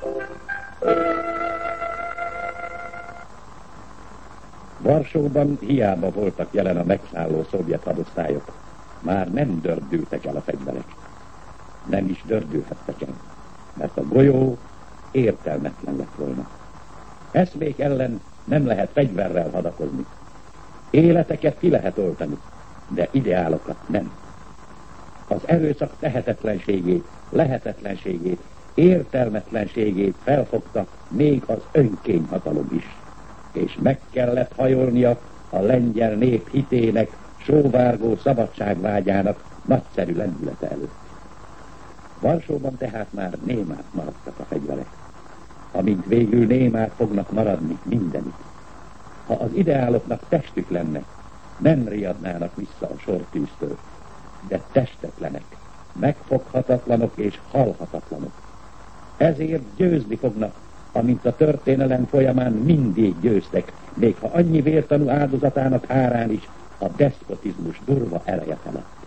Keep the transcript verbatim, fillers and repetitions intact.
Varsóban hiába voltak jelen a megszálló szovjet hadosztályok, már nem dördültek el a fegyverek. Nem is dördülhettek el, mert a golyó értelmetlen lett volna. Eszmék ellen nem lehet fegyverrel hadakozni. Életeket ki lehet oltani, de ideálokat nem. Az erőszak tehetetlenségét, lehetetlenségét, értelmetlenségét felfogta még az önkényhatalom is, és meg kellett hajolnia a lengyel nép hitének, sóvárgó szabadságvágyának nagyszerű lendülete előtt. Varsóban tehát már némák maradtak a fegyverek, amint végül némák fognak maradni mindenit. Ha az ideáloknak testük lenne, nem riadnának vissza a sortűztől, de testetlenek, megfoghatatlanok és halhatatlanok. Ezért győzni fognak, amint a történelem folyamán mindig győztek, még ha annyi vértanú áldozatának árán is a deszpotizmus durva ereje felett.